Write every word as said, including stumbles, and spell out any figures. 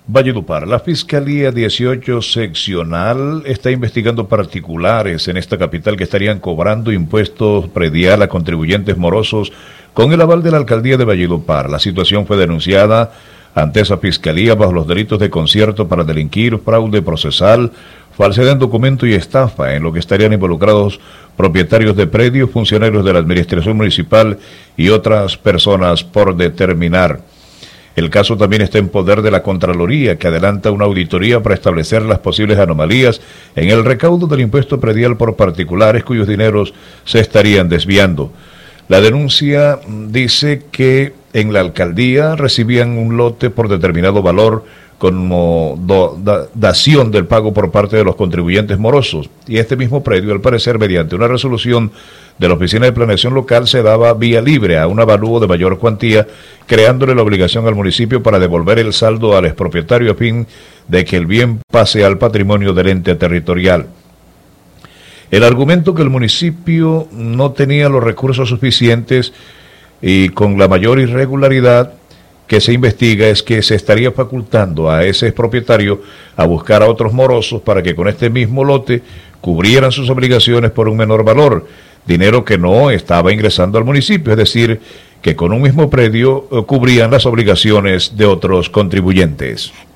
Valledupar. La Fiscalía dieciocho Seccional está investigando particulares en esta capital que estarían cobrando impuestos predial a contribuyentes morosos con el aval de la Alcaldía de Valledupar. La situación fue denunciada ante esa Fiscalía bajo los delitos de concierto para delinquir, fraude procesal, falsedad en documento y estafa, en lo que estarían involucrados propietarios de predios, funcionarios de la Administración Municipal y otras personas por determinar. El caso también está en poder de la Contraloría, que adelanta una auditoría para establecer las posibles anomalías en el recaudo del impuesto predial por particulares cuyos dineros se estarían desviando. La denuncia dice que en la alcaldía recibían un lote por determinado valor como do, da, dación del pago por parte de los contribuyentes morosos, y este mismo predio, al parecer, mediante una resolución de la Oficina de Planeación Local, se daba vía libre a un avalúo de mayor cuantía, creándole la obligación al municipio para devolver el saldo al expropietario a fin de que el bien pase al patrimonio del ente territorial. El argumento que el municipio no tenía los recursos suficientes y con la mayor irregularidad que se investiga es que se estaría facultando a ese expropietario a buscar a otros morosos para que con este mismo lote cubrieran sus obligaciones por un menor valor, dinero que no estaba ingresando al municipio, es decir, que con un mismo predio cubrían las obligaciones de otros contribuyentes.